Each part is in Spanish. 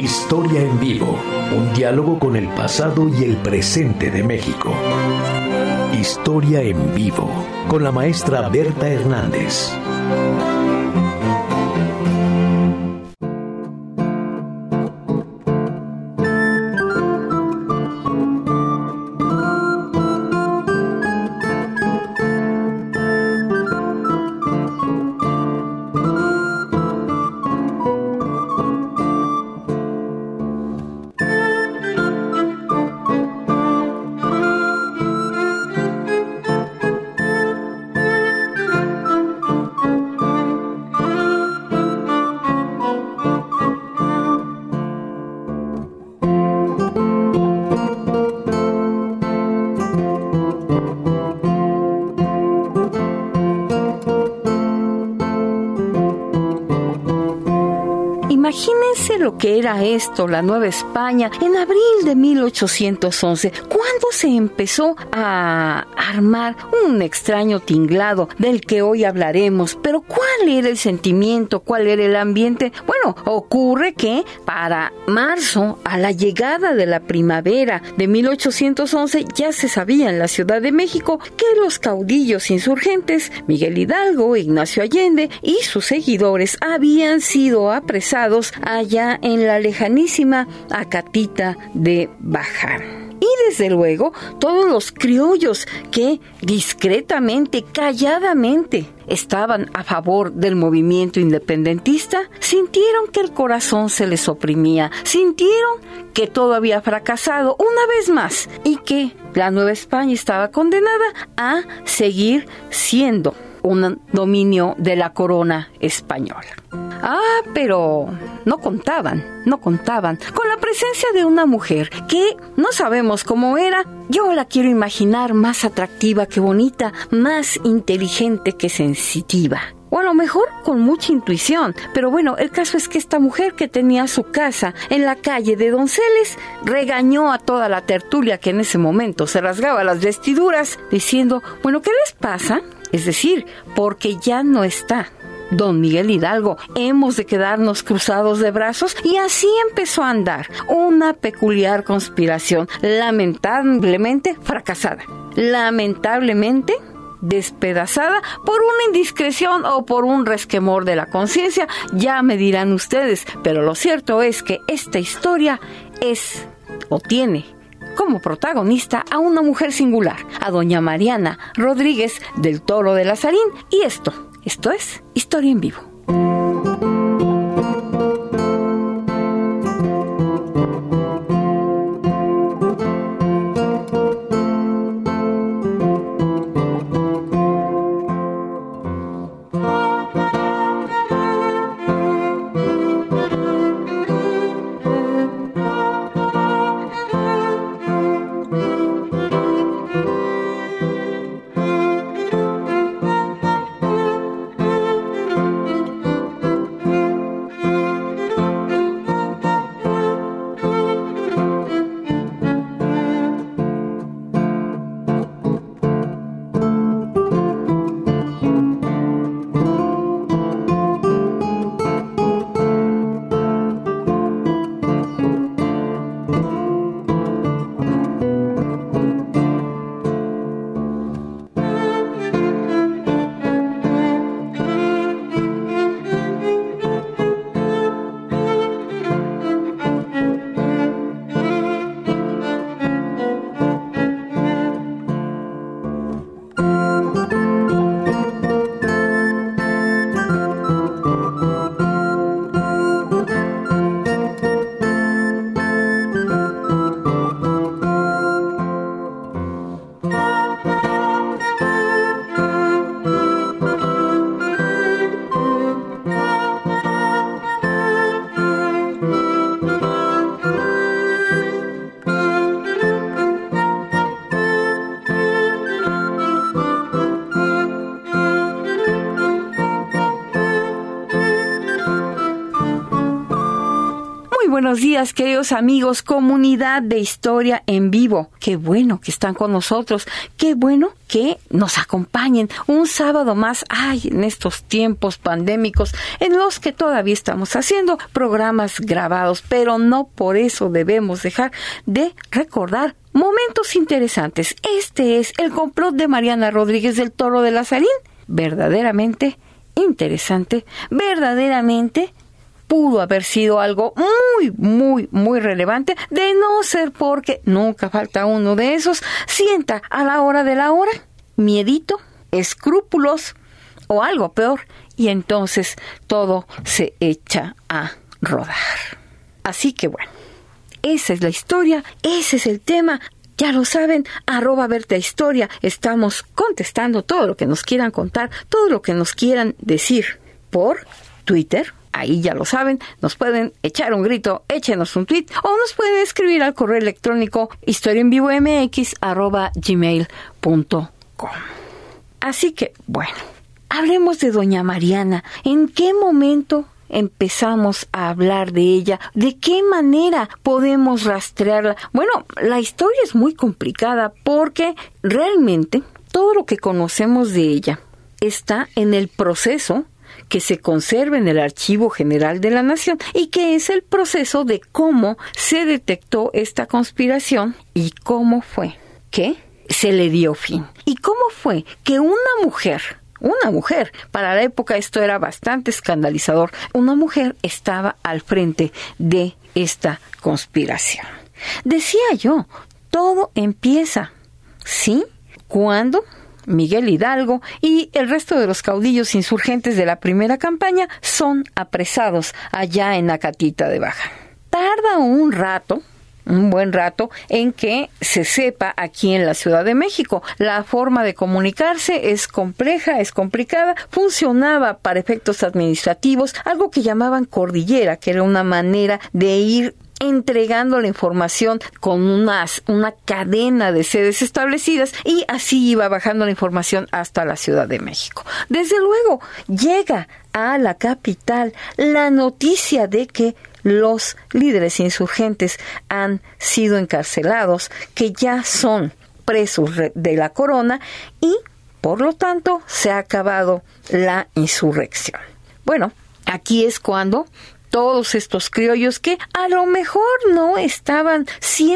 Historia en vivo, un diálogo con el pasado y el presente de México. Historia en vivo, con la maestra Berta Hernández. Imagínense lo que era esto, la Nueva España, en abril de 1811, cuando se empezó a armar un extraño tinglado del que hoy hablaremos. Pero ¿cuál era el sentimiento? ¿Cuál era el ambiente? Bueno, ocurre que para marzo, a la llegada de la primavera de 1811, ya se sabía en la Ciudad de México que los caudillos insurgentes, Miguel Hidalgo, Ignacio Allende y sus seguidores habían sido apresados allá en la lejanísima Acatita de Bajar. Y desde luego, todos los criollos que discretamente, calladamente, estaban a favor del movimiento independentista, sintieron que el corazón se les oprimía, sintieron que todo había fracasado una vez más y que la Nueva España estaba condenada a seguir siendo un dominio de la corona española. Pero no contaban con la presencia de una mujer que no sabemos cómo era. Yo la quiero imaginar más atractiva que bonita, más inteligente que sensitiva. O a lo mejor con mucha intuición. Pero bueno, el caso es que esta mujer que tenía su casa en la calle de Donceles regañó a toda la tertulia que en ese momento se rasgaba las vestiduras diciendo, bueno, ¿qué les pasa? Es decir, porque ya no está don Miguel Hidalgo, hemos de quedarnos cruzados de brazos. Y así empezó a andar una peculiar conspiración, lamentablemente fracasada, lamentablemente despedazada por una indiscreción o por un resquemor de la conciencia, ya me dirán ustedes, pero lo cierto es que esta historia es o tiene como protagonista a una mujer singular, a doña Mariana Rodríguez del Toro de Lazarín, y esto es Historia en Vivo. buenos días, queridos amigos, comunidad de Historia en Vivo. Qué bueno que están con nosotros, qué bueno que nos acompañen un sábado más, en estos tiempos pandémicos en los que todavía estamos haciendo programas grabados, pero no por eso debemos dejar de recordar momentos interesantes. Este es El complot de Mariana Rodríguez del Toro de Lazarín, verdaderamente interesante, verdaderamente pudo haber sido algo muy relevante, de no ser porque nunca falta uno de esos, sienta a la hora de la hora, miedito, escrúpulos o algo peor, y entonces todo se echa a rodar. Así que bueno, esa es la historia, ese es el tema. Ya lo saben, @BertaHistoria. Estamos contestando todo lo que nos quieran contar, todo lo que nos quieran decir por Twitter. Ahí ya lo saben, nos pueden echar un grito, échenos un tweet o nos pueden escribir al correo electrónico historiaenvivomx@gmail.com. Así que, bueno, hablemos de doña Mariana. ¿En qué momento empezamos a hablar de ella? ¿De qué manera podemos rastrearla? Bueno, la historia es muy complicada porque realmente todo lo que conocemos de ella está en el proceso que se conserva en el Archivo General de la Nación y que es el proceso de cómo se detectó esta conspiración y cómo fue que se le dio fin. Y cómo fue que una mujer, para la época esto era bastante escandalizador, una mujer estaba al frente de esta conspiración. Decía yo, todo empieza, ¿sí? Cuando Miguel Hidalgo y el resto de los caudillos insurgentes de la primera campaña son apresados allá en Acatita de Baja. Tarda un buen rato, en que se sepa aquí en la Ciudad de México. La forma de comunicarse es compleja, es complicada. Funcionaba para efectos administrativos algo que llamaban cordillera, que era una manera de ir entregando la información con una cadena de sedes establecidas y así iba bajando la información hasta la Ciudad de México. Desde luego, llega a la capital la noticia de que los líderes insurgentes han sido encarcelados, que ya son presos de la corona y, por lo tanto, se ha acabado la insurrección. Bueno, aquí es cuando todos estos criollos que a lo mejor no estaban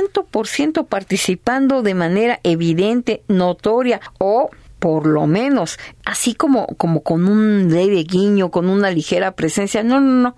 100% participando de manera evidente, notoria o por lo menos así como con un leve guiño, con una ligera presencia. No.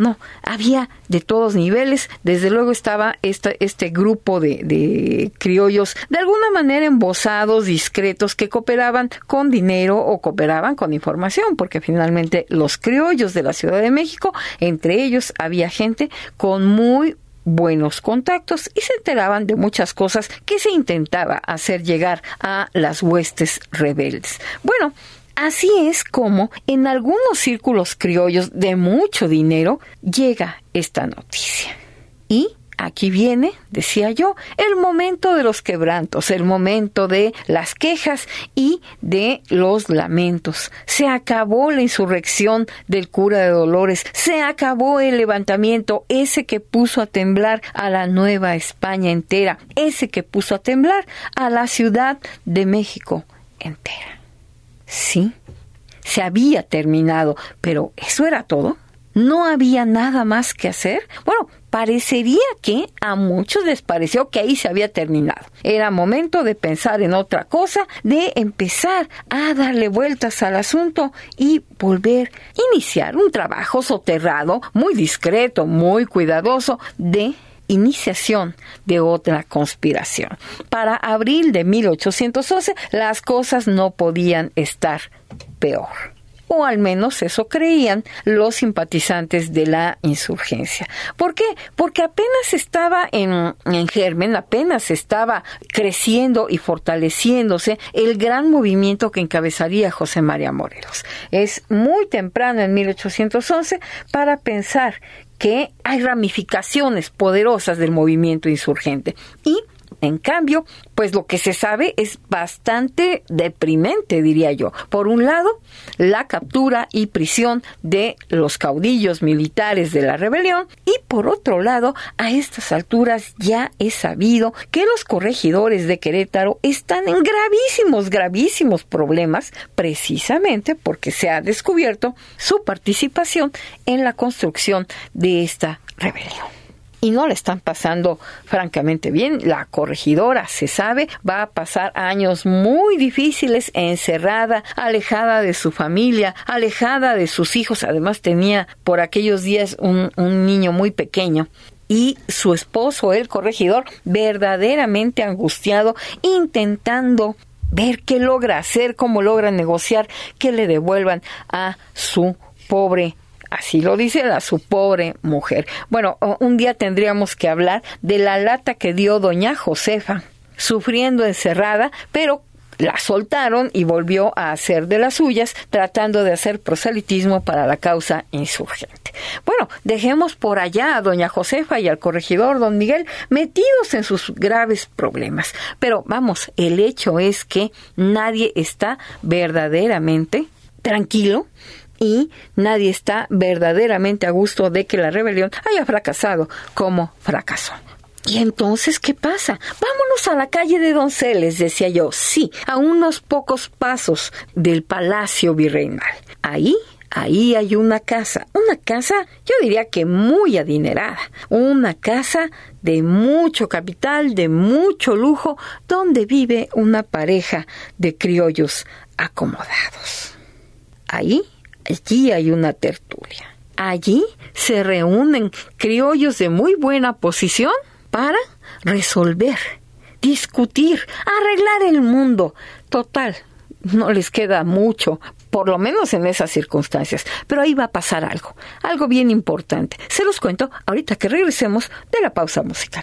Había de todos niveles. Desde luego estaba este grupo de criollos de alguna manera embosados, discretos, que cooperaban con dinero o cooperaban con información, porque finalmente los criollos de la Ciudad de México, entre ellos había gente con muy buenos contactos y se enteraban de muchas cosas que se intentaba hacer llegar a las huestes rebeldes. Bueno, así es como en algunos círculos criollos de mucho dinero llega esta noticia. Y aquí viene, decía yo, el momento de los quebrantos, el momento de las quejas y de los lamentos. Se acabó la insurrección del cura de Dolores, se acabó el levantamiento, ese que puso a temblar a la Nueva España entera, ese que puso a temblar a la Ciudad de México entera. Sí, se había terminado, pero ¿eso era todo? ¿No había nada más que hacer? Bueno, parecería que a muchos les pareció que ahí se había terminado. Era momento de pensar en otra cosa, de empezar a darle vueltas al asunto y volver a iniciar un trabajo soterrado, muy discreto, muy cuidadoso, de iniciación de otra conspiración. Para abril de 1811, las cosas no podían estar peor. O al menos eso creían los simpatizantes de la insurgencia. ¿Por qué? Porque apenas estaba en germen, apenas estaba creciendo y fortaleciéndose el gran movimiento que encabezaría José María Morelos. Es muy temprano, en 1811, para pensar que hay ramificaciones poderosas del movimiento insurgente. Y En cambio, pues lo que se sabe es bastante deprimente, diría yo. Por un lado, la captura y prisión de los caudillos militares de la rebelión, y por otro lado, a estas alturas ya es sabido que los corregidores de Querétaro están en gravísimos problemas, precisamente porque se ha descubierto su participación en la construcción de esta rebelión. Y no le están pasando francamente bien. La corregidora, se sabe, va a pasar años muy difíciles encerrada, alejada de su familia, alejada de sus hijos. Además tenía por aquellos días un niño muy pequeño. Y su esposo, el corregidor, verdaderamente angustiado, intentando ver qué logra hacer, cómo logra negociar que le devuelvan a su pobre, así lo dice, a su pobre mujer. Bueno, un día tendríamos que hablar de la lata que dio doña Josefa, sufriendo encerrada, pero la soltaron y volvió a hacer de las suyas, tratando de hacer proselitismo para la causa insurgente. Bueno, dejemos por allá a doña Josefa y al corregidor don Miguel metidos en sus graves problemas. Pero vamos, el hecho es que nadie está verdaderamente tranquilo y nadie está verdaderamente a gusto de que la rebelión haya fracasado como fracasó. ¿Y entonces qué pasa? Vámonos a la calle de Donceles, decía yo. Sí, a unos pocos pasos del Palacio Virreinal. Ahí hay una casa, yo diría que muy adinerada, una casa de mucho capital, de mucho lujo, donde vive una pareja de criollos acomodados. Allí hay una tertulia. Allí se reúnen criollos de muy buena posición para resolver, discutir, arreglar el mundo. Total, no les queda mucho, por lo menos en esas circunstancias. Pero ahí va a pasar algo bien importante. Se los cuento ahorita que regresemos de la pausa musical.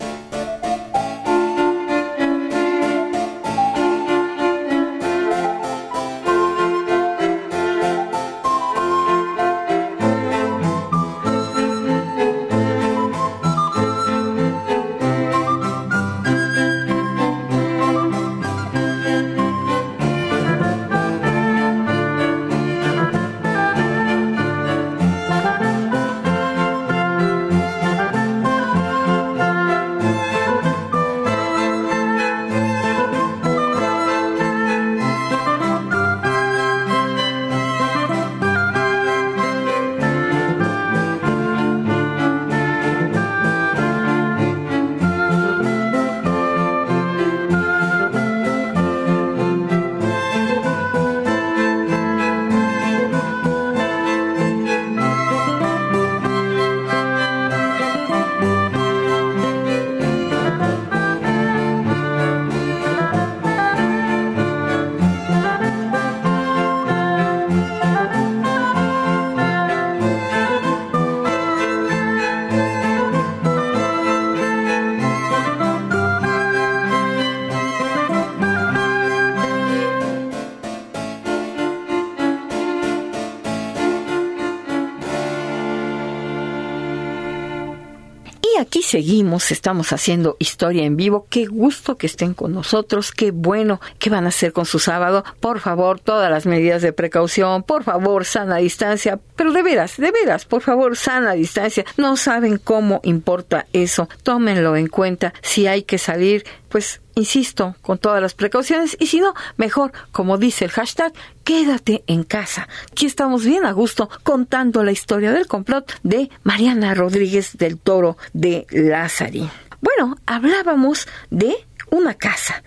Aquí seguimos, estamos haciendo Historia en Vivo. Qué gusto que estén con nosotros, qué bueno que van a hacer con su sábado. Por favor, todas las medidas de precaución, por favor, sana distancia, pero de veras, por favor, sana distancia. No saben cómo importa eso, tómenlo en cuenta. Si hay que salir, pues insisto, con todas las precauciones, y si no, mejor, como dice el hashtag, quédate en casa. Aquí estamos bien a gusto contando la historia del complot de Mariana Rodríguez del Toro de Lázarín. Bueno, hablábamos de una casa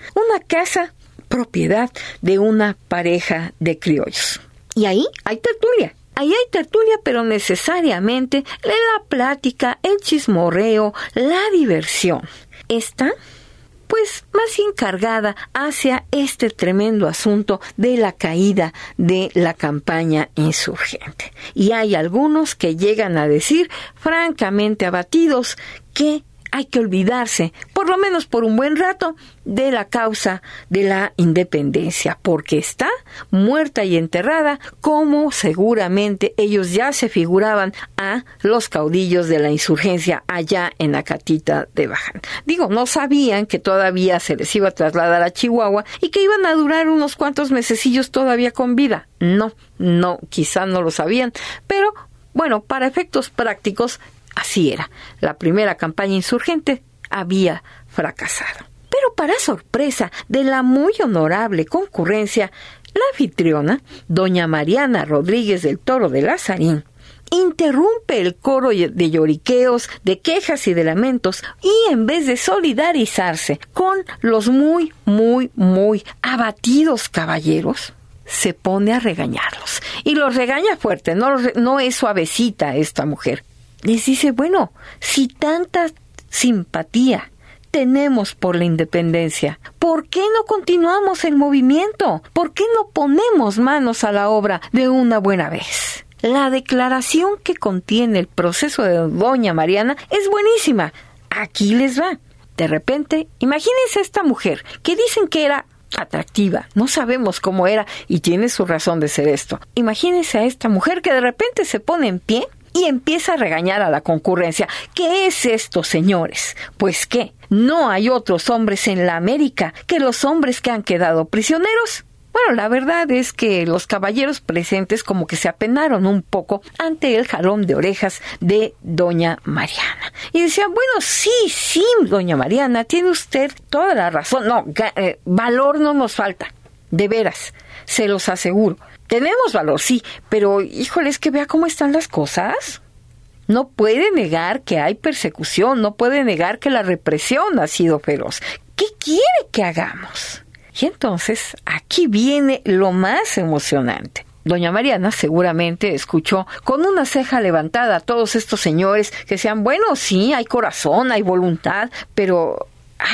propiedad de una pareja de criollos. Y ahí hay tertulia. Ahí hay tertulia, pero necesariamente la plática, el chismorreo, la diversión está pues más bien cargada hacia este tremendo asunto de la caída de la campaña insurgente. Y hay algunos que llegan a decir, francamente abatidos, que hay que olvidarse, por lo menos por un buen rato, de la causa de la independencia, porque está muerta y enterrada, como seguramente ellos ya se figuraban a los caudillos de la insurgencia allá en Acatita de Baján. Digo, no sabían que todavía se les iba a trasladar a Chihuahua y que iban a durar unos cuantos mesecillos todavía con vida. No, quizá no lo sabían, pero bueno, para efectos prácticos, así era. La primera campaña insurgente había fracasado. Pero para sorpresa de la muy honorable concurrencia, la anfitriona, doña Mariana Rodríguez del Toro de Lazarín, interrumpe el coro de lloriqueos, de quejas y de lamentos, y en vez de solidarizarse con los muy abatidos caballeros, se pone a regañarlos. Y los regaña fuerte, no es suavecita esta mujer. Les dice, bueno, si tanta simpatía tenemos por la independencia, ¿por qué no continuamos el movimiento? ¿Por qué no ponemos manos a la obra de una buena vez? La declaración que contiene el proceso de doña Mariana es buenísima. Aquí les va. De repente, imagínense a esta mujer, que dicen que era atractiva, no sabemos cómo era y tiene su razón de ser esto. Imagínense a esta mujer que de repente se pone en pie y empieza a regañar a la concurrencia. ¿Qué es esto, señores? Pues ¿qué? ¿No hay otros hombres en la América que los hombres que han quedado prisioneros? Bueno, la verdad es que los caballeros presentes como que se apenaron un poco ante el jalón de orejas de doña Mariana. Y decían, bueno, sí, doña Mariana, tiene usted toda la razón. No, valor no nos falta, de veras, se los aseguro. Tenemos valor, sí, pero, híjole, es que vea cómo están las cosas. No puede negar que hay persecución, no puede negar que la represión ha sido feroz. ¿Qué quiere que hagamos? Y entonces, aquí viene lo más emocionante. Doña Mariana seguramente escuchó con una ceja levantada a todos estos señores que decían, bueno, sí, hay corazón, hay voluntad, pero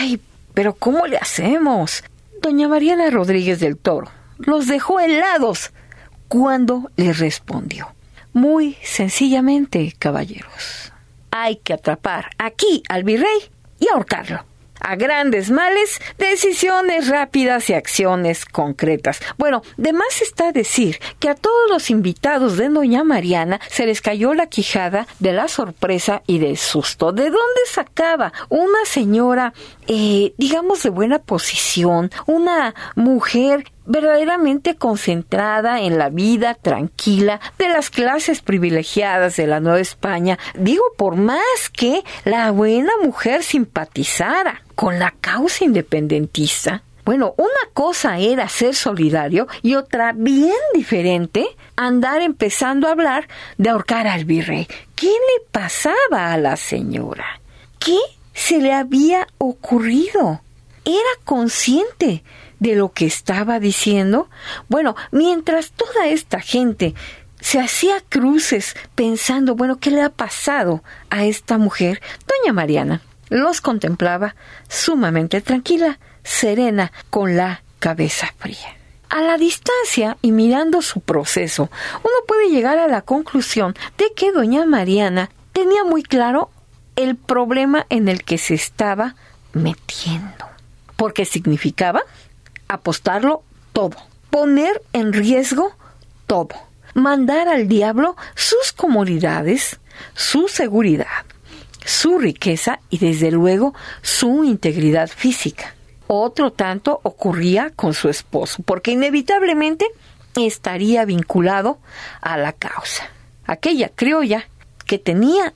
¿cómo le hacemos? Doña Mariana Rodríguez del Toro los dejó helados cuando les respondió. Muy sencillamente, caballeros, hay que atrapar aquí al virrey y ahorcarlo. A grandes males, decisiones rápidas y acciones concretas. Bueno, de más está decir que a todos los invitados de doña Mariana se les cayó la quijada de la sorpresa y del susto. ¿De dónde sacaba una señora, digamos, de buena posición, una mujer verdaderamente concentrada en la vida tranquila de las clases privilegiadas de la Nueva España? Digo, por más que la buena mujer simpatizara con la causa independentista, bueno, una cosa era ser solidario y otra bien diferente, andar empezando a hablar de ahorcar al virrey. ¿Qué le pasaba a la señora? ¿Qué se le había ocurrido? ¿Era consciente de lo que estaba diciendo? Bueno, mientras toda esta gente se hacía cruces pensando, bueno, ¿qué le ha pasado a esta mujer? Doña Mariana los contemplaba sumamente tranquila, serena, con la cabeza fría. A la distancia y mirando su proceso, uno puede llegar a la conclusión de que doña Mariana tenía muy claro el problema en el que se estaba metiendo, porque significaba apostarlo todo, poner en riesgo todo, mandar al diablo sus comodidades, su seguridad, su riqueza y desde luego su integridad física. Otro tanto ocurría con su esposo, porque inevitablemente estaría vinculado a la causa. Aquella criolla que tenía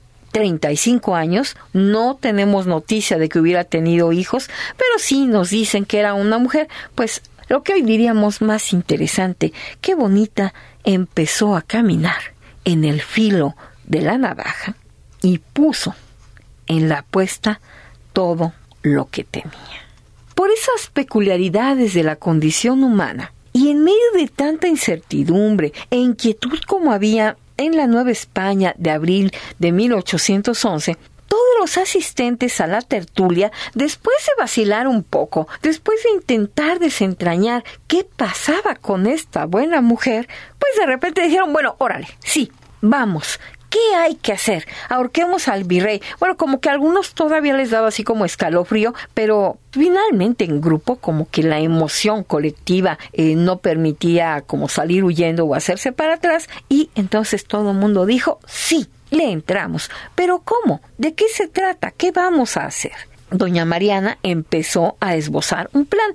35 años, no tenemos noticia de que hubiera tenido hijos, pero sí nos dicen que era una mujer, pues lo que hoy diríamos más interesante, qué bonita, empezó a caminar en el filo de la navaja y puso en la apuesta todo lo que tenía. Por esas peculiaridades de la condición humana y en medio de tanta incertidumbre e inquietud como había en la Nueva España de abril de 1811, todos los asistentes a la tertulia, después de vacilar un poco, después de intentar desentrañar qué pasaba con esta buena mujer, pues de repente dijeron, bueno, órale, sí, vamos, ¿qué hay que hacer? Ahorquemos al virrey. Bueno, como que a algunos todavía les daba así como escalofrío, pero finalmente en grupo como que la emoción colectiva no permitía como salir huyendo o hacerse para atrás, y entonces todo el mundo dijo, sí, le entramos. ¿Pero cómo? ¿De qué se trata? ¿Qué vamos a hacer? Doña Mariana empezó a esbozar un plan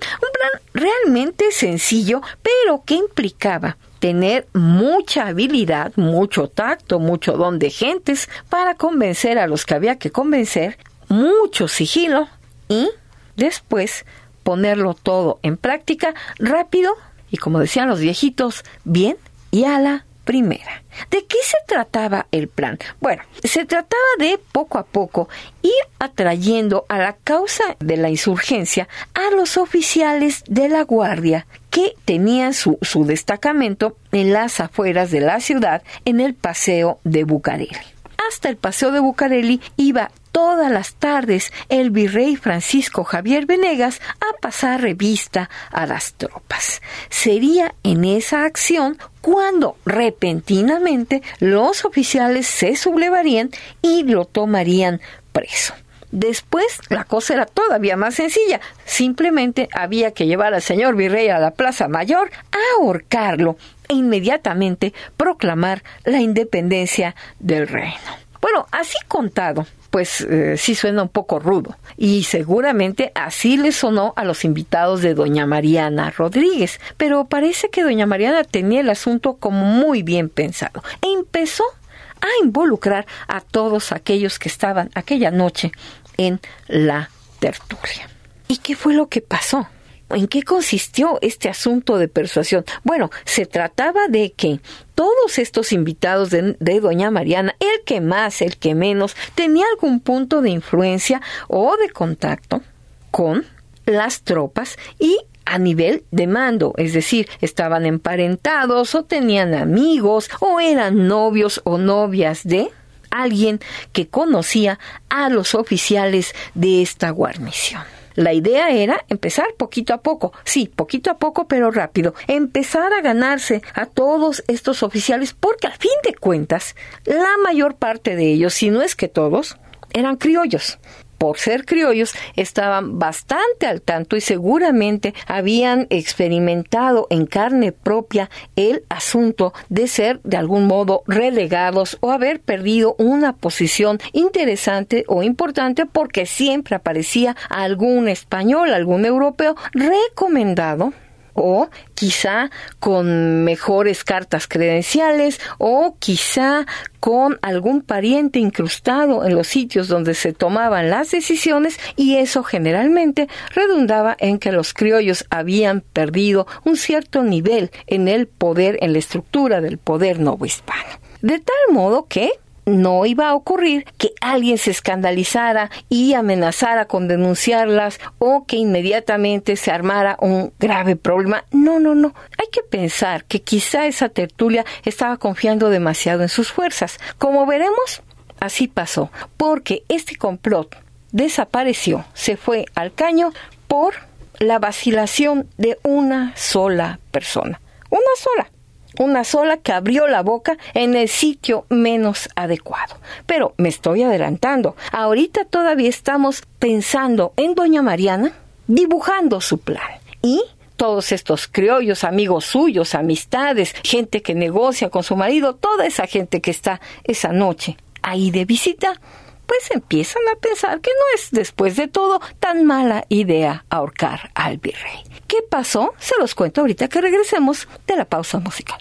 realmente sencillo, pero que implicaba tener mucha habilidad, mucho tacto, mucho don de gentes para convencer a los que había que convencer, mucho sigilo y después ponerlo todo en práctica rápido y, como decían los viejitos, bien y a la primera. ¿De qué se trataba el plan? Bueno, se trataba de poco a poco ir atrayendo a la causa de la insurgencia a los oficiales de la guardia que tenían su destacamento en las afueras de la ciudad, en el Paseo de Bucareli. Hasta el Paseo de Bucareli iba todas las tardes el virrey Francisco Javier Venegas a pasar revista a las tropas. Sería en esa acción cuando repentinamente los oficiales se sublevarían y lo tomarían preso. Después la cosa era todavía más sencilla. Simplemente había que llevar al señor virrey a la Plaza Mayor, a ahorcarlo e inmediatamente proclamar la independencia del reino. Bueno, así contado, pues sí suena un poco rudo, y seguramente así le sonó a los invitados de doña Mariana Rodríguez, pero parece que doña Mariana tenía el asunto como muy bien pensado e empezó a involucrar a todos aquellos que estaban aquella noche en la tertulia. ¿Y qué fue lo que pasó? ¿En qué consistió este asunto de persuasión? Bueno, se trataba de que todos estos invitados de doña Mariana, el que más, el que menos, tenía algún punto de influencia o de contacto con las tropas y a nivel de mando, es decir, estaban emparentados o tenían amigos o eran novios o novias de alguien que conocía a los oficiales de esta guarnición. La idea era empezar poquito a poco, sí, poquito a poco, pero rápido, empezar a ganarse a todos estos oficiales, porque al fin de cuentas, la mayor parte de ellos, si no es que todos, eran criollos. Por ser criollos, estaban bastante al tanto y seguramente habían experimentado en carne propia el asunto de ser de algún modo relegados o haber perdido una posición interesante o importante porque siempre aparecía algún español, algún europeo recomendado, o quizá con mejores cartas credenciales, o quizá con algún pariente incrustado en los sitios donde se tomaban las decisiones, y eso generalmente redundaba en que los criollos habían perdido un cierto nivel en el poder, en la estructura del poder novohispano. De tal modo que no iba a ocurrir que alguien se escandalizara y amenazara con denunciarlas o que inmediatamente se armara un grave problema. No. Hay que pensar que quizá esa tertulia estaba confiando demasiado en sus fuerzas. Como veremos, así pasó, porque este complot desapareció, se fue al caño por la vacilación de una sola persona. Una sola que abrió la boca en el sitio menos adecuado. Pero me estoy adelantando. Ahorita todavía estamos pensando en doña Mariana, dibujando su plan. Y todos estos criollos, amigos suyos, amistades, gente que negocia con su marido, toda esa gente que está esa noche ahí de visita, pues empiezan a pensar que no es, después de todo, tan mala idea ahorcar al virrey. ¿Qué pasó? Se los cuento ahorita que regresemos de la pausa musical.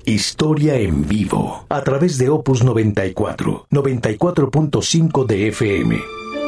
Historia en vivo, a través de Opus 94, 94.5 de FM.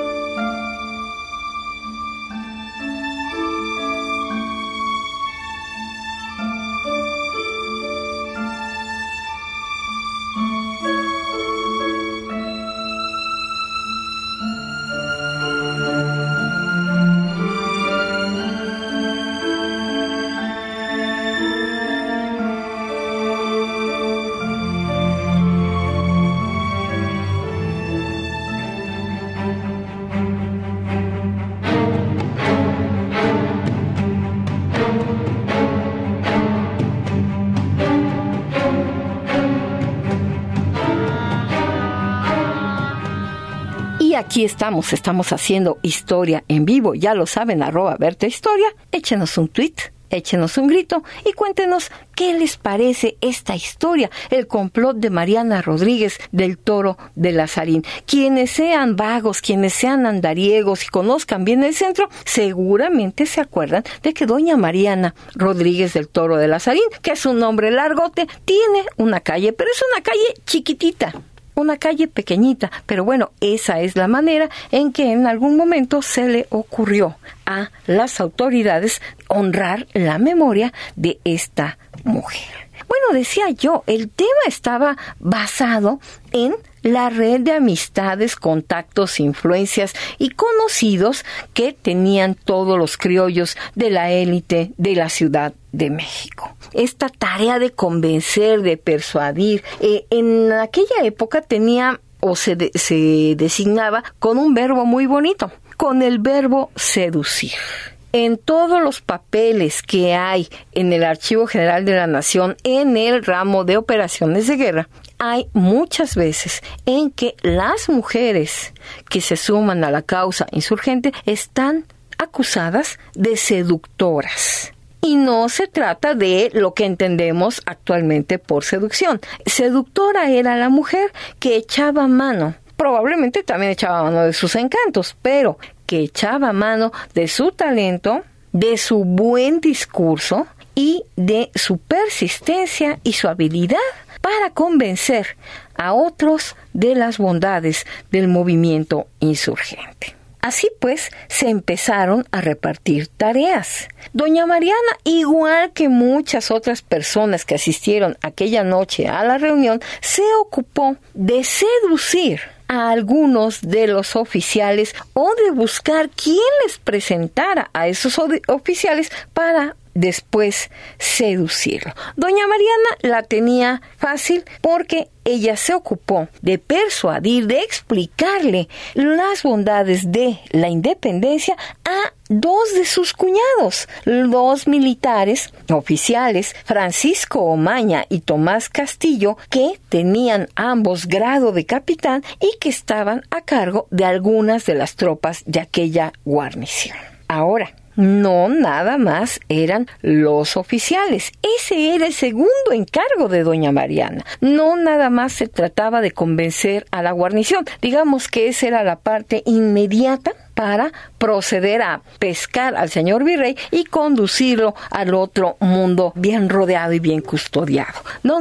Aquí estamos haciendo historia en vivo, ya lo saben, @BertaHistoria. Échenos un tweet, échenos un grito y cuéntenos qué les parece esta historia, el complot de Mariana Rodríguez del Toro de Lazarín. Quienes sean vagos, quienes sean andariegos y conozcan bien el centro, seguramente se acuerdan de que doña Mariana Rodríguez del Toro de Lazarín, que es un nombre largote, tiene una calle, pero es una calle chiquitita. Una calle pequeñita, pero bueno, esa es la manera en que en algún momento se le ocurrió a las autoridades honrar la memoria de esta mujer. Bueno, decía yo, el tema estaba basado en la red de amistades, contactos, influencias y conocidos que tenían todos los criollos de la élite de la Ciudad de México. Esta tarea de convencer, de persuadir, en aquella época tenía o se designaba con un verbo muy bonito, con el verbo seducir. En todos los papeles que hay en el Archivo General de la Nación, en el ramo de operaciones de guerra, hay muchas veces en que las mujeres que se suman a la causa insurgente están acusadas de seductoras. Y no se trata de lo que entendemos actualmente por seducción. Seductora era la mujer que echaba mano, probablemente también echaba mano de sus encantos, pero que echaba mano de su talento, de su buen discurso y de su persistencia y su habilidad para convencer a otros de las bondades del movimiento insurgente. Así pues, se empezaron a repartir tareas. Doña Mariana, igual que muchas otras personas que asistieron aquella noche a la reunión, se ocupó de seducir a algunos de los oficiales o de buscar quién les presentara a esos oficiales para después seducirlo. Doña Mariana la tenía fácil porque ella se ocupó de persuadir, de explicarle las bondades de la independencia a dos de sus cuñados, dos militares oficiales, Francisco Omaña y Tomás Castillo, que tenían ambos grado de capitán y que estaban a cargo de algunas de las tropas de aquella guarnición. Ahora, no nada más eran los oficiales. Ese era el segundo encargo de doña Mariana. No nada más se trataba de convencer a la guarnición. Digamos que esa era la parte inmediata para proceder a pescar al señor virrey y conducirlo al otro mundo bien rodeado y bien custodiado. No.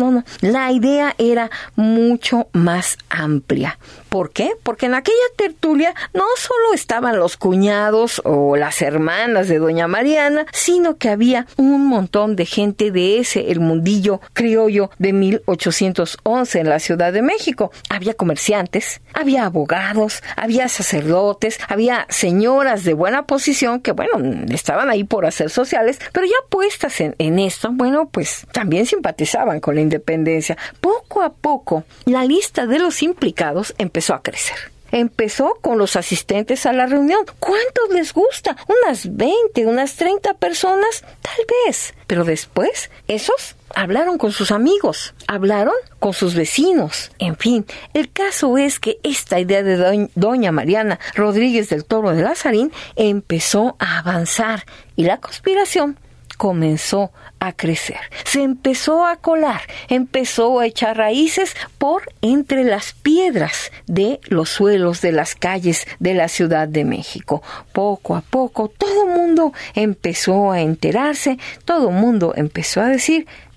La idea era mucho más amplia. ¿Por qué? Porque en aquella tertulia no solo estaban los cuñados o las hermanas de doña Mariana, sino que había un montón de gente de el mundillo criollo de 1811 en la Ciudad de México. Había comerciantes, había abogados, había sacerdotes, había señoras de buena posición que, estaban ahí por hacer sociales, pero ya puestas en esto, pues también simpatizaban con la independencia. Poco a poco, la lista de los implicados empezó a crecer. Empezó con los asistentes a la reunión. ¿Cuántos les gusta? Unas 20, unas 30 personas, tal vez. Pero después, esos hablaron con sus amigos, hablaron con sus vecinos. En fin, el caso es que esta idea de doña Mariana Rodríguez del Toro de Lazarín empezó a avanzar y la conspiración comenzó a crecer, se empezó a colar, empezó a echar raíces por entre las piedras de los suelos de las calles de la Ciudad de México. Poco a poco todo el mundo empezó a enterarse, todo el mundo empezó a decir,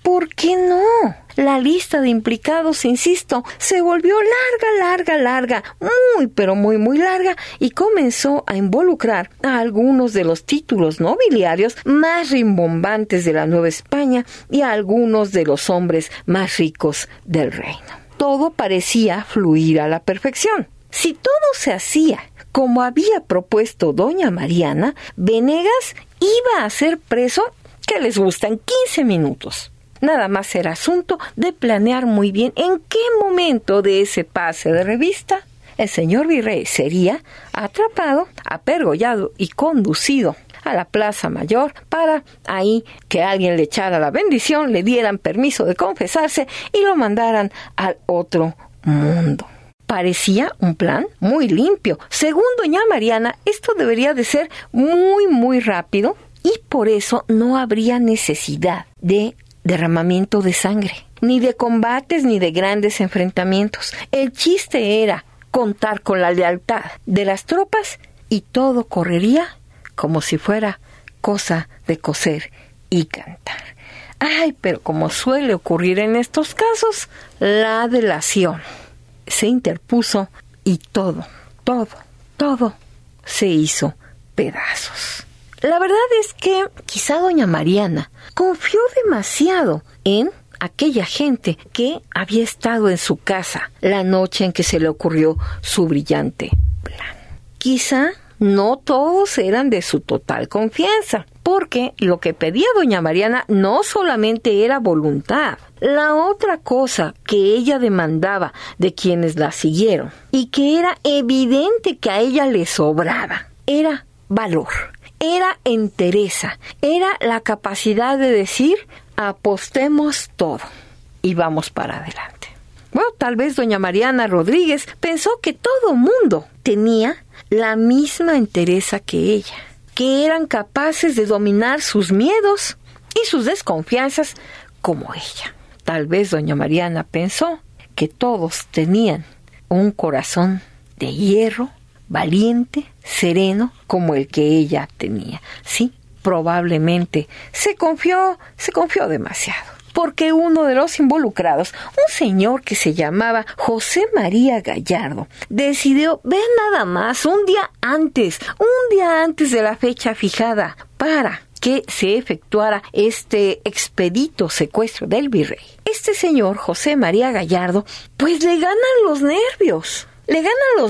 ¿por qué no? La lista de implicados, insisto, se volvió larga, muy, pero muy, muy larga, y comenzó a involucrar a algunos de los títulos nobiliarios más rimbombantes de la Nueva España y a algunos de los hombres más ricos del reino. Todo parecía fluir a la perfección. Si todo se hacía como había propuesto doña Mariana, Venegas iba a ser preso, ¿qué les gusta?, en 15 minutos. Nada más era asunto de planear muy bien en qué momento de ese pase de revista el señor virrey sería atrapado, apergollado y conducido a la Plaza Mayor para ahí que alguien le echara la bendición, le dieran permiso de confesarse y lo mandaran al otro mundo. Parecía un plan muy limpio. Según doña Mariana, esto debería de ser muy, muy rápido y por eso no habría necesidad de derramamiento de sangre, ni de combates, ni de grandes enfrentamientos. El chiste era contar con la lealtad de las tropas y todo correría como si fuera cosa de coser y cantar. Ay, pero como suele ocurrir en estos casos, la delación se interpuso y todo se hizo pedazos. La verdad es que quizá doña Mariana confió demasiado en aquella gente que había estado en su casa la noche en que se le ocurrió su brillante plan. Quizá no todos eran de su total confianza, porque lo que pedía doña Mariana no solamente era voluntad. La otra cosa que ella demandaba de quienes la siguieron, y que era evidente que a ella le sobraba, era valor. Era entereza, era la capacidad de decir, apostemos todo y vamos para adelante. Bueno, tal vez doña Mariana Rodríguez pensó que todo mundo tenía la misma entereza que ella, que eran capaces de dominar sus miedos y sus desconfianzas como ella. Tal vez doña Mariana pensó que todos tenían un corazón de hierro, valiente, sereno, como el que ella tenía. Sí, probablemente se confió demasiado, porque uno de los involucrados, un señor que se llamaba José María Gallardo, decidió, vean nada más, un día antes de la fecha fijada para que se efectuara este expedito secuestro del virrey. Este señor, José María Gallardo, pues le ganan los nervios. Le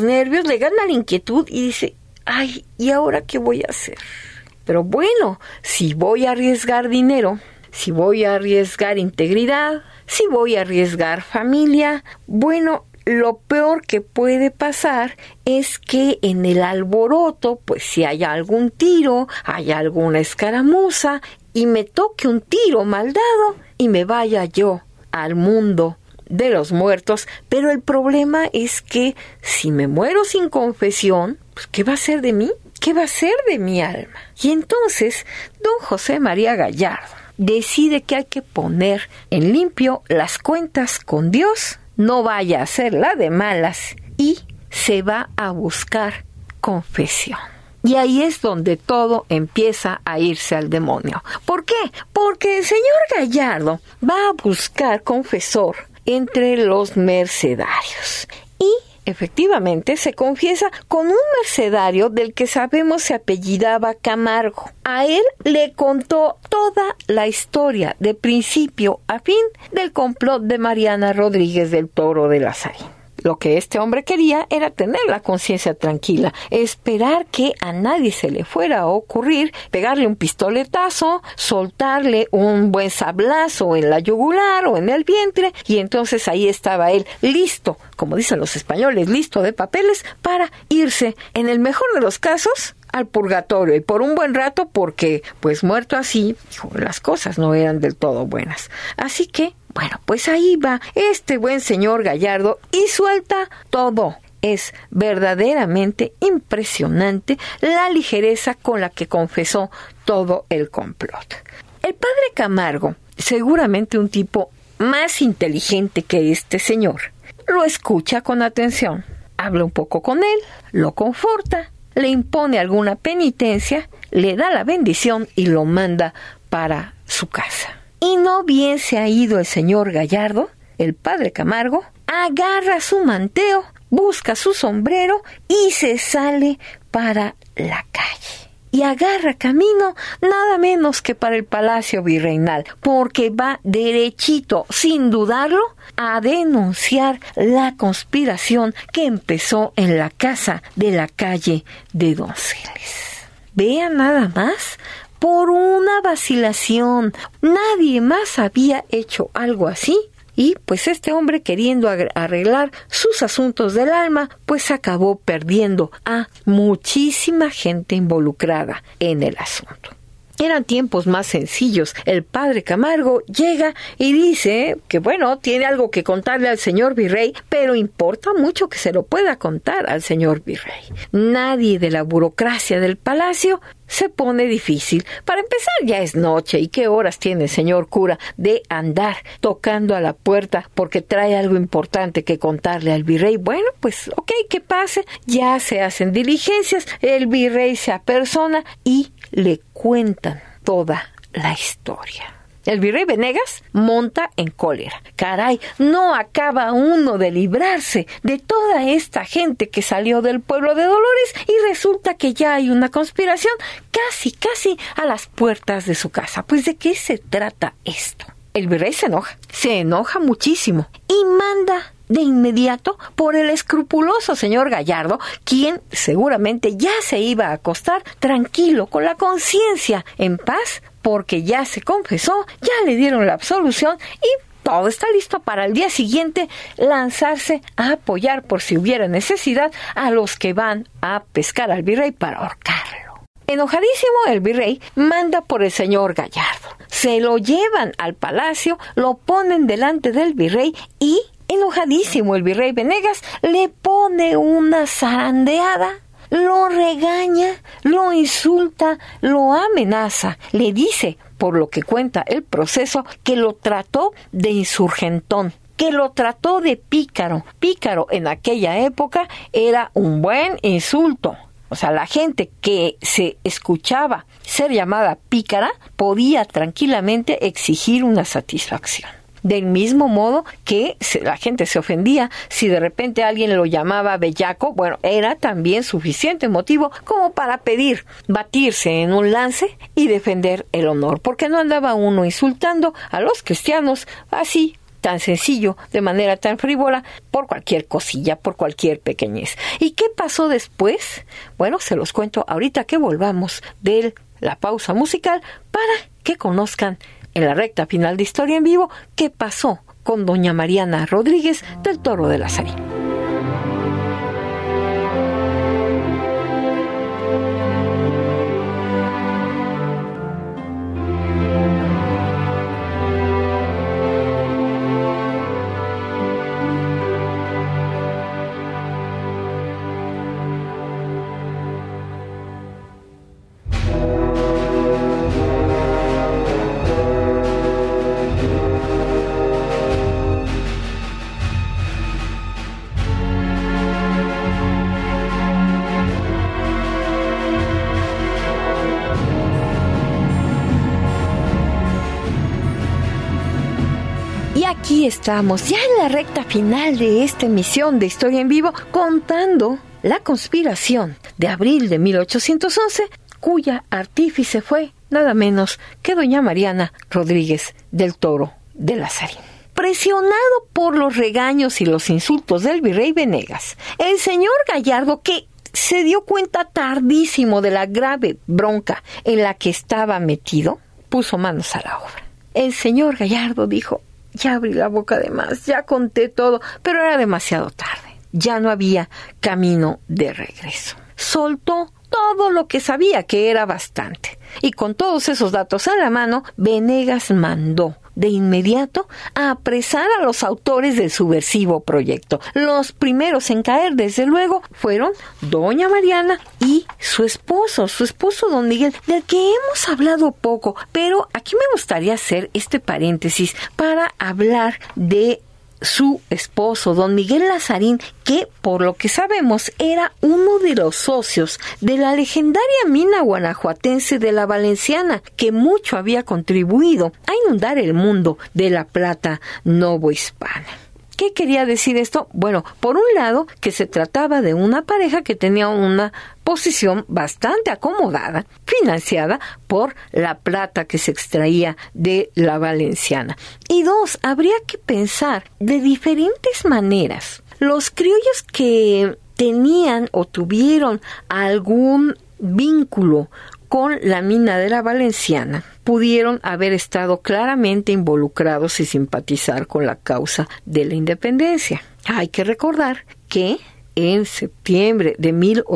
gana la inquietud y dice, ay, ¿y ahora qué voy a hacer? Pero bueno, si voy a arriesgar dinero, si voy a arriesgar integridad, si voy a arriesgar familia, bueno, lo peor que puede pasar es que en el alboroto, pues si hay algún tiro, hay alguna escaramuza, y me toque un tiro mal dado y me vaya yo al mundo de los muertos, pero el problema es que si me muero sin confesión, pues ¿qué va a ser de mí? ¿Qué va a ser de mi alma? Y entonces, don José María Gallardo decide que hay que poner en limpio las cuentas con Dios, no vaya a ser la de malas, y se va a buscar confesión. Y ahí es donde todo empieza a irse al demonio. ¿Por qué? Porque el señor Gallardo va a buscar confesor entre los mercedarios. Y efectivamente se confiesa con un mercedario del que sabemos se apellidaba Camargo. A él le contó toda la historia de principio a fin del complot de Mariana Rodríguez del Toro de Lazarín. Lo que este hombre quería era tener la conciencia tranquila, esperar que a nadie se le fuera a ocurrir pegarle un pistoletazo, soltarle un buen sablazo en la yugular o en el vientre, y entonces ahí estaba él listo, como dicen los españoles, listo de papeles para irse, en el mejor de los casos, al purgatorio, y por un buen rato, porque pues muerto así, las cosas no eran del todo buenas. Así que bueno, pues ahí va este buen señor Gallardo y suelta todo. Es verdaderamente impresionante la ligereza con la que confesó todo el complot. El padre Camargo, seguramente un tipo más inteligente que este señor, lo escucha con atención, habla un poco con él, lo conforta, le impone alguna penitencia, le da la bendición y lo manda para su casa. y no bien se ha ido el señor Gallardo, el padre Camargo agarra su manteo, busca su sombrero y se sale para la calle. Y agarra camino nada menos que para el Palacio Virreinal, porque va derechito, sin dudarlo, a denunciar la conspiración que empezó en la casa de la calle de Donceles. Vean nada más, por una vacilación, nadie más había hecho algo así. Y pues este hombre, queriendo arreglar sus asuntos del alma, pues acabó perdiendo a muchísima gente involucrada en el asunto. Eran tiempos más sencillos. El padre Camargo llega y dice que bueno, tiene algo que contarle al señor virrey, pero importa mucho que se lo pueda contar al señor virrey. Nadie de la burocracia del palacio se pone difícil. Para empezar, ya es noche, ¿y qué horas tiene el señor cura de andar tocando a la puerta porque trae algo importante que contarle al virrey? Bueno, pues ok, que pase, ya se hacen diligencias, el virrey se apersona y le cuentan toda la historia. El virrey Venegas monta en cólera. Caray, no acaba uno de librarse de toda esta gente que salió del pueblo de Dolores y resulta que ya hay una conspiración casi a las puertas de su casa. Pues ¿de qué se trata esto? El virrey se enoja muchísimo y manda de inmediato por el escrupuloso señor Gallardo, quien seguramente ya se iba a acostar tranquilo, con la conciencia en paz, porque ya se confesó, ya le dieron la absolución y todo está listo para el día siguiente lanzarse a apoyar, por si hubiera necesidad, a los que van a pescar al virrey para ahorcarlo. Enojadísimo, el virrey manda por el señor Gallardo. Se lo llevan al palacio, lo ponen delante del virrey y, enojadísimo, el virrey Venegas le pone una zarandeada, lo regaña, lo insulta, lo amenaza, le dice, por lo que cuenta el proceso, que lo trató de insurgentón, que lo trató de pícaro. Pícaro en aquella época era un buen insulto. O sea, la gente que se escuchaba ser llamada pícara podía tranquilamente exigir una satisfacción. Del mismo modo que la gente se ofendía si de repente alguien lo llamaba bellaco, bueno, era también suficiente motivo como para pedir batirse en un lance y defender el honor, porque no andaba uno insultando a los cristianos así, tan sencillo, de manera tan frívola, por cualquier cosilla, por cualquier pequeñez. ¿Y qué pasó después? Bueno, se los cuento ahorita que volvamos de la pausa musical para que conozcan en la recta final de Historia en Vivo qué pasó con doña Mariana Rodríguez del Toro de Lazarín. Aquí estamos, ya en la recta final de esta emisión de Historia en Vivo, contando la conspiración de abril de 1811, cuya artífice fue nada menos que doña Mariana Rodríguez del Toro de Lazarín. Presionado por los regaños y los insultos del virrey Venegas, el señor Gallardo, que se dio cuenta tardísimo de la grave bronca en la que estaba metido, puso manos a la obra. El señor Gallardo dijo: ya abrí la boca de más, ya conté todo, pero era demasiado tarde. Ya no había camino de regreso. Soltó todo lo que sabía, que era bastante. Y con todos esos datos a la mano, Venegas mandó de inmediato a apresar a los autores del subversivo proyecto. Los primeros en caer, desde luego, fueron doña Mariana y su esposo don Miguel, del que hemos hablado poco, pero aquí me gustaría hacer este paréntesis para hablar de su esposo, don Miguel Lazarín, que por lo que sabemos era uno de los socios de la legendaria mina guanajuatense de la Valenciana, que mucho había contribuido a inundar el mundo de la plata novohispana. ¿Qué quería decir esto? Bueno, por un lado, que se trataba de una pareja que tenía una posición bastante acomodada, financiada por la plata que se extraía de la Valenciana. Y dos, habría que pensar de diferentes maneras. Los criollos que tenían o tuvieron algún vínculo con la mina de la Valenciana pudieron haber estado claramente involucrados y simpatizar con la causa de la independencia. Hay que recordar que en septiembre de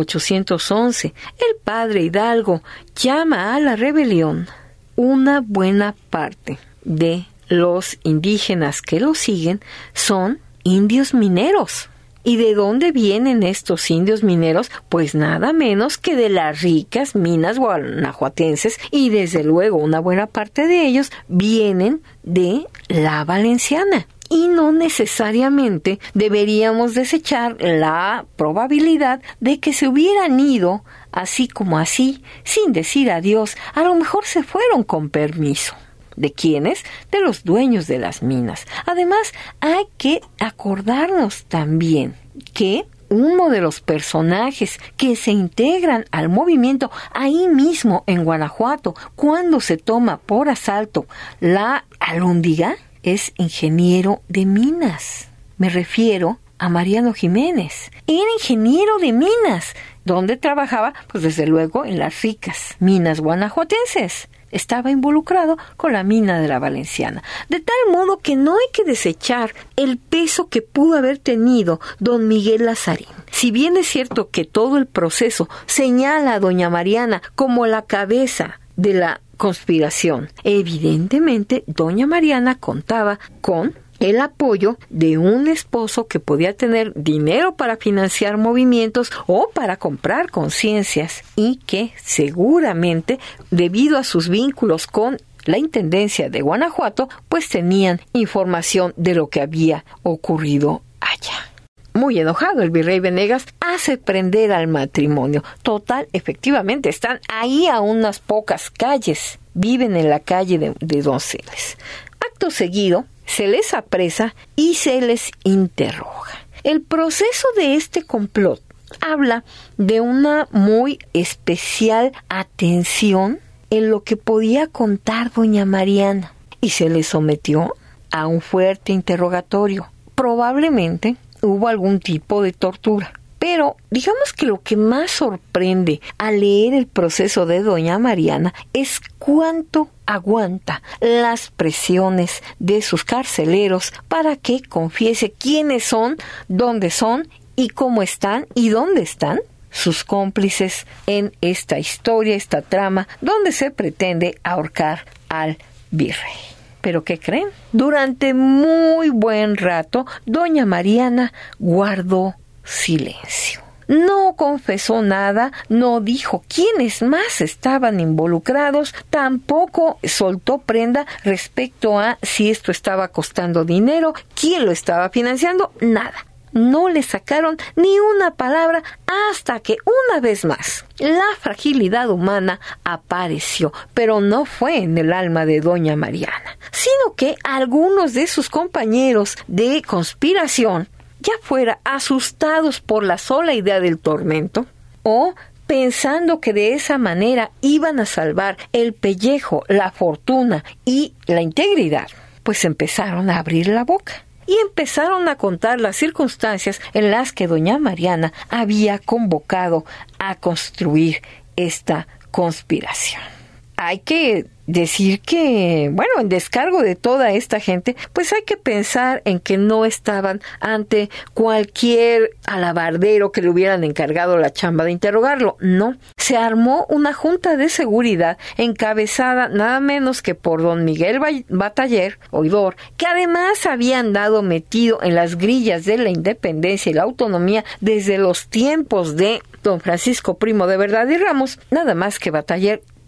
1811 el padre Hidalgo llama a la rebelión. Una buena parte de los indígenas que lo siguen son indios mineros. ¿Y de dónde vienen estos indios mineros? Pues nada menos que de las ricas minas guanajuatenses, y desde luego una buena parte de ellos vienen de la Valenciana. Y no necesariamente deberíamos desechar la probabilidad de que se hubieran ido así como así, sin decir adiós. A lo mejor se fueron con permiso. ¿De quiénes? De los dueños de las minas. Además, hay que acordarnos también que uno de los personajes que se integran al movimiento ahí mismo en Guanajuato, cuando se toma por asalto la Alhóndiga, es ingeniero de minas. Me refiero a Mariano Jiménez. Era ingeniero de minas, donde trabajaba, pues desde luego, en las ricas minas guanajuatenses. Estaba involucrado con la mina de la Valenciana. De tal modo que no hay que desechar el peso que pudo haber tenido don Miguel Lazarín. Si bien es cierto que todo el proceso señala a doña Mariana como la cabeza de la conspiración, evidentemente doña Mariana contaba con el apoyo de un esposo que podía tener dinero para financiar movimientos o para comprar conciencias, y que seguramente, debido a sus vínculos con la Intendencia de Guanajuato, pues tenían información de lo que había ocurrido allá. Muy enojado, el virrey Venegas hace prender al matrimonio. Total, efectivamente, están ahí a unas pocas calles. Viven en la calle de Donceles. Acto seguido, se les apresa y se les interroga. El proceso de este complot habla de una muy especial atención en lo que podía contar doña Mariana, y se les sometió a un fuerte interrogatorio. Probablemente hubo algún tipo de tortura. Pero digamos que lo que más sorprende al leer el proceso de doña Mariana es cuánto aguanta las presiones de sus carceleros para que confiese quiénes son, dónde son y cómo están y dónde están sus cómplices en esta historia, esta trama, donde se pretende ahorcar al virrey. ¿Pero qué creen? Durante muy buen rato, doña Mariana guardó silencio. No confesó nada, no dijo quiénes más estaban involucrados, tampoco soltó prenda respecto a si esto estaba costando dinero, quién lo estaba financiando, nada. No le sacaron ni una palabra hasta que una vez más la fragilidad humana apareció, pero no fue en el alma de doña Mariana, sino que algunos de sus compañeros de conspiración, ya fuera asustados por la sola idea del tormento o pensando que de esa manera iban a salvar el pellejo, la fortuna y la integridad, pues empezaron a abrir la boca y empezaron a contar las circunstancias en las que doña Mariana había convocado a construir esta conspiración. Hay que decir que, bueno, en descargo de toda esta gente, pues hay que pensar en que no estaban ante cualquier alabardero que le hubieran encargado la chamba de interrogarlo. No, se armó una junta de seguridad encabezada nada menos que por don Miguel Bataller, oidor, que además había andado metido en las grillas de la independencia y la autonomía desde los tiempos de don Francisco Primo de Verdad y Ramos. Nada más que Bataller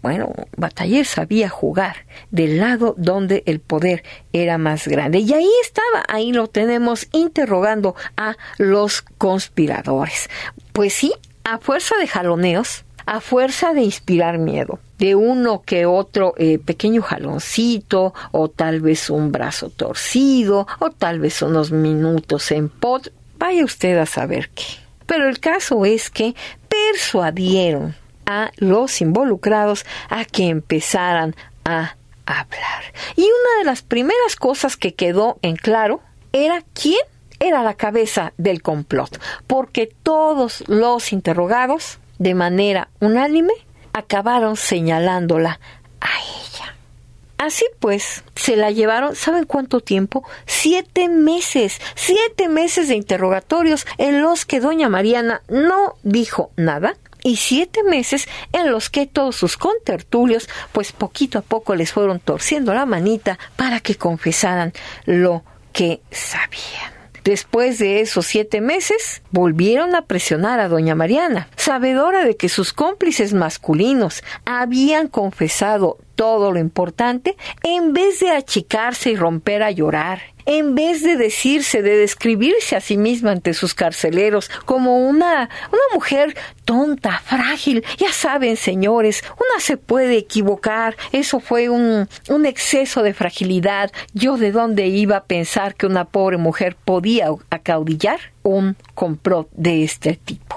Bataller sabía jugar del lado donde el poder era más grande. Y ahí estaba, ahí lo tenemos interrogando a los conspiradores. Pues sí, a fuerza de jaloneos, a fuerza de inspirar miedo, de uno que otro pequeño jaloncito, o tal vez un brazo torcido, o tal vez unos minutos en pot, vaya usted a saber qué. Pero el caso es que persuadieron a los involucrados a que empezaran a hablar. Y una de las primeras cosas que quedó en claro era quién era la cabeza del complot, porque todos los interrogados, de manera unánime, acabaron señalándola a ella. Así pues, se la llevaron, ¿saben cuánto tiempo? 7 meses. 7 meses de interrogatorios en los que doña Mariana no dijo nada, y 7 meses en los que todos sus contertulios, pues poquito a poco les fueron torciendo la manita para que confesaran lo que sabían. Después de esos 7 meses, volvieron a presionar a doña Mariana, sabedora de que sus cómplices masculinos habían confesado todo lo importante. En vez de achicarse y romper a llorar, en vez de describirse a sí misma ante sus carceleros como una mujer tonta, frágil. Ya saben, señores, una se puede equivocar, eso fue un exceso de fragilidad. ¿Yo de dónde iba a pensar que una pobre mujer podía acaudillar un complot de este tipo?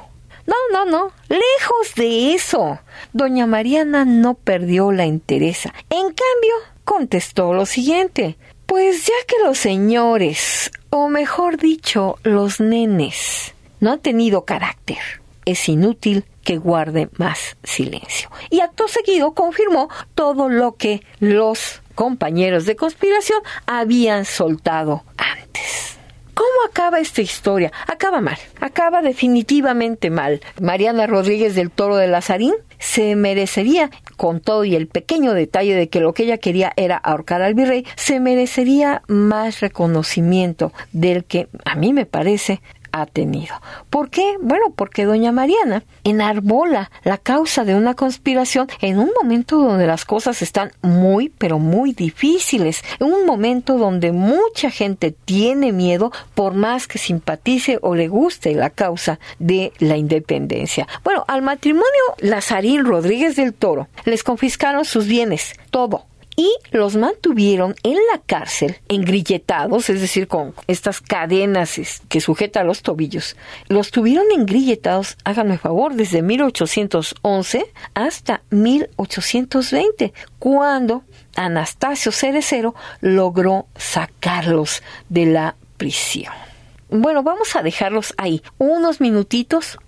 No, lejos de eso. Doña Mariana no perdió la entereza. En cambio, contestó lo siguiente: pues ya que los señores, o mejor dicho, los nenes, no han tenido carácter, es inútil que guarde más silencio. Y acto seguido confirmó todo lo que los compañeros de conspiración habían soltado antes. ¿Cómo acaba esta historia? Acaba mal, acaba definitivamente mal. Mariana Rodríguez del Toro de Lazarín se merecería, con todo y el pequeño detalle de que lo que ella quería era ahorcar al virrey, se merecería más reconocimiento del que a mí me parece ha tenido. ¿Por qué? Bueno, porque doña Mariana enarbola la causa de una conspiración en un momento donde las cosas están muy, pero muy difíciles, en un momento donde mucha gente tiene miedo, por más que simpatice o le guste la causa de la independencia. Bueno, al matrimonio Lazarín Rodríguez del Toro les confiscaron sus bienes, todo, y los mantuvieron en la cárcel engrilletados, es decir, con estas cadenas que sujetan los tobillos. Los tuvieron engrilletados, háganme favor, desde 1811 hasta 1820, cuando Anastasio Cerecero logró sacarlos de la prisión. Bueno, vamos a dejarlos ahí, unos minutitos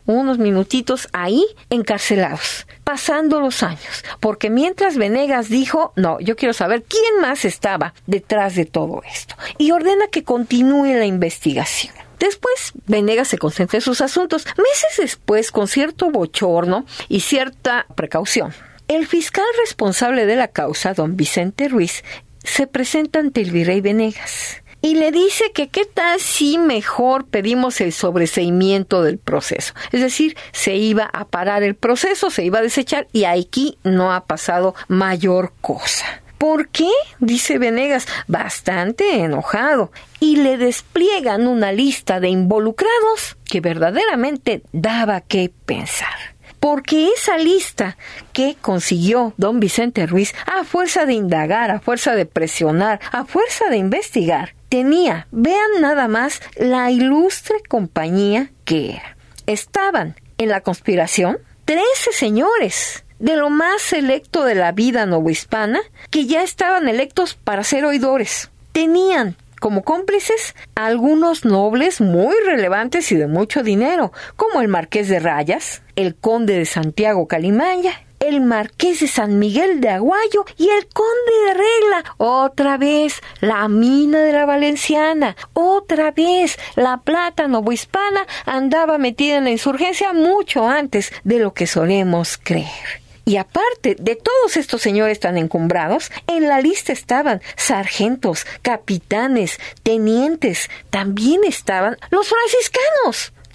ahí encarcelados, pasando los años, porque mientras Venegas dijo, no, yo quiero saber quién más estaba detrás de todo esto, y ordena que continúe la investigación. Después, Venegas se concentra en sus asuntos. Meses después, con cierto bochorno y cierta precaución, el fiscal responsable de la causa, don Vicente Ruiz, se presenta ante el virrey Venegas y le dice que qué tal si mejor pedimos el sobreseimiento del proceso. Es decir, se iba a parar el proceso, se iba a desechar, y aquí no ha pasado mayor cosa. ¿Por qué?, dice Venegas, bastante enojado, y le despliegan una lista de involucrados que verdaderamente daba que pensar. Porque esa lista que consiguió don Vicente Ruiz, a fuerza de indagar, a fuerza de presionar, a fuerza de investigar, tenía, vean nada más, la ilustre compañía que era. Estaban en la conspiración 13 señores de lo más selecto de la vida novohispana, que ya estaban electos para ser oidores. Tenían como cómplices a algunos nobles muy relevantes y de mucho dinero, como el Marqués de Rayas, el Conde de Santiago Calimaya, el Marqués de San Miguel de Aguayo y el Conde de Regla. Otra vez la mina de la Valenciana, otra vez la plata novohispana andaba metida en la insurgencia mucho antes de lo que solemos creer. Y aparte de todos estos señores tan encumbrados, en la lista estaban sargentos, capitanes, tenientes, también estaban los franciscanos.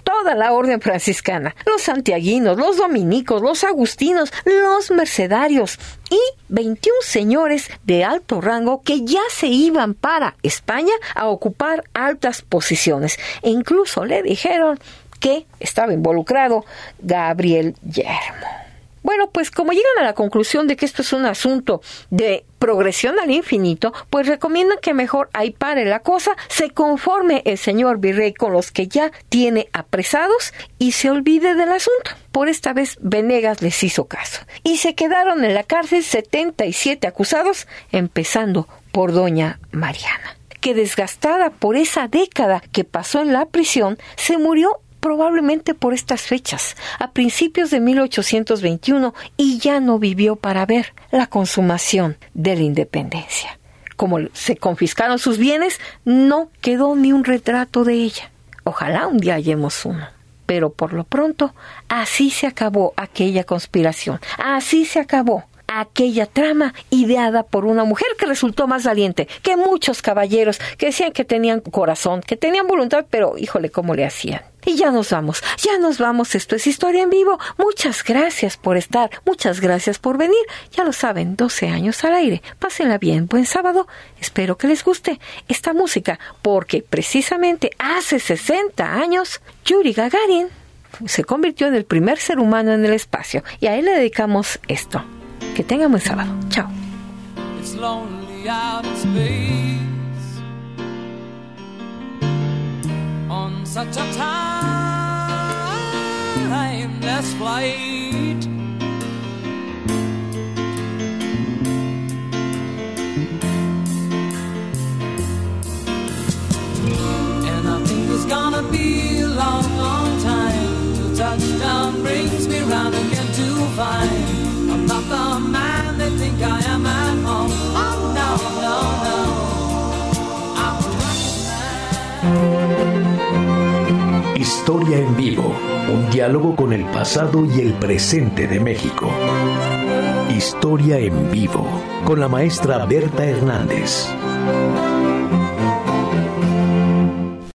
toda la orden franciscana, los santiaguinos, los dominicos, los agustinos, los mercedarios y 21 señores de alto rango que ya se iban para España a ocupar altas posiciones. E incluso le dijeron que estaba involucrado Gabriel Yermo. Bueno, pues como llegan a la conclusión de que esto es un asunto de progresión al infinito, pues recomiendan que mejor ahí pare la cosa, se conforme el señor virrey con los que ya tiene apresados y se olvide del asunto. Por esta vez Venegas les hizo caso y se quedaron en la cárcel 77 acusados, empezando por doña Mariana, que desgastada por esa década que pasó en la prisión, se murió probablemente por estas fechas, a principios de 1821, y ya no vivió para ver la consumación de la independencia. Como se confiscaron sus bienes, no quedó ni un retrato de ella. Ojalá un día hallemos uno. Pero por lo pronto, así se acabó aquella conspiración, así se acabó aquella trama ideada por una mujer que resultó más valiente que muchos caballeros que decían que tenían corazón, que tenían voluntad, pero híjole, ¿cómo le hacían? Y ya nos vamos. Esto es Historia en Vivo. Muchas gracias por estar, muchas gracias por venir. Ya lo saben, 12 años al aire. Pásenla bien, buen sábado. Espero que les guste esta música, porque precisamente hace 60 años, Yuri Gagarin se convirtió en el primer ser humano en el espacio. Y a él le dedicamos esto. Que tengan buen sábado. Chao. It's lonely out in space on such a timeless flight. And I think it's gonna be a long, long time till touchdown brings me round again to find I'm not the man they think I am at home. Oh, no, no, no. I'm a Historia en Vivo, un diálogo con el pasado y el presente de México. Historia en Vivo, con la maestra Berta Hernández.